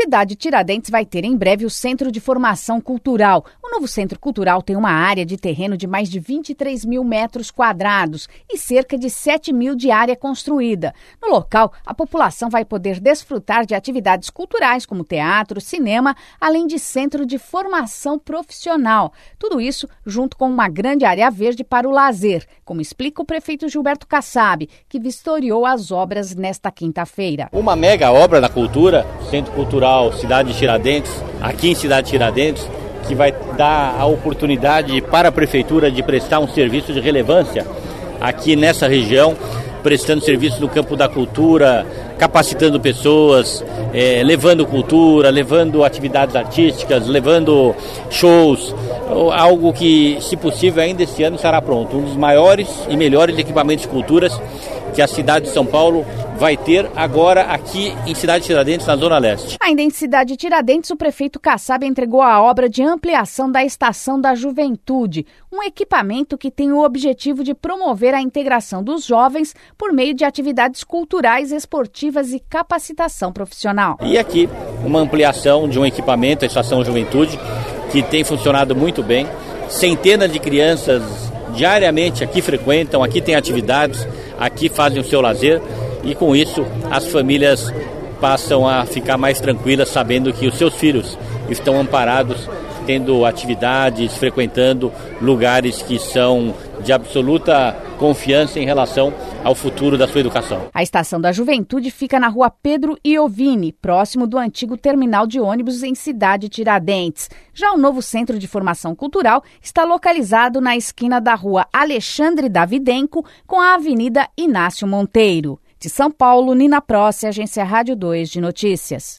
Cidade Tiradentes vai ter em breve o Centro de Formação Cultural. O novo Centro Cultural tem uma área de terreno de mais de 23 mil metros quadrados e cerca de 7 mil de área construída. No local, a população vai poder desfrutar de atividades culturais como teatro, cinema, além de centro de formação profissional. Tudo isso junto com uma grande área verde para o lazer, como explica o prefeito Gilberto Kassab, que vistoriou as obras nesta quinta-feira. Uma mega obra da cultura, Centro Cultural Cidade Tiradentes, aqui em Cidade Tiradentes, que vai dar a oportunidade para a prefeitura de prestar um serviço de relevância aqui nessa região, prestando serviço no campo da cultura, capacitando pessoas, levando cultura, levando atividades artísticas, levando shows, algo que, se possível, ainda esse ano estará pronto. Um dos maiores e melhores equipamentos de culturas que a cidade de São Paulo vai ter agora aqui em Cidade Tiradentes, na Zona Leste. Ainda em Cidade Tiradentes, o prefeito Kassab entregou a obra de ampliação da Estação da Juventude, um equipamento que tem o objetivo de promover a integração dos jovens por meio de atividades culturais, esportivas e capacitação profissional. E aqui, uma ampliação de um equipamento, a Estação Juventude, que tem funcionado muito bem. Centenas de crianças diariamente aqui frequentam, aqui tem atividades, aqui fazem o seu lazer e com isso as famílias passam a ficar mais tranquilas sabendo que os seus filhos estão amparados, tendo atividades, frequentando lugares que são de absoluta confiança em relação ao futuro da sua educação. A Estação da Juventude fica na rua Pedro Iovine, próximo do antigo terminal de ônibus em Cidade Tiradentes. Já o novo Centro de Formação Cultural está localizado na esquina da rua Alexandre Davidenko com a Avenida Inácio Monteiro. De São Paulo, Nina Prossi, Agência Rádio 2 de Notícias.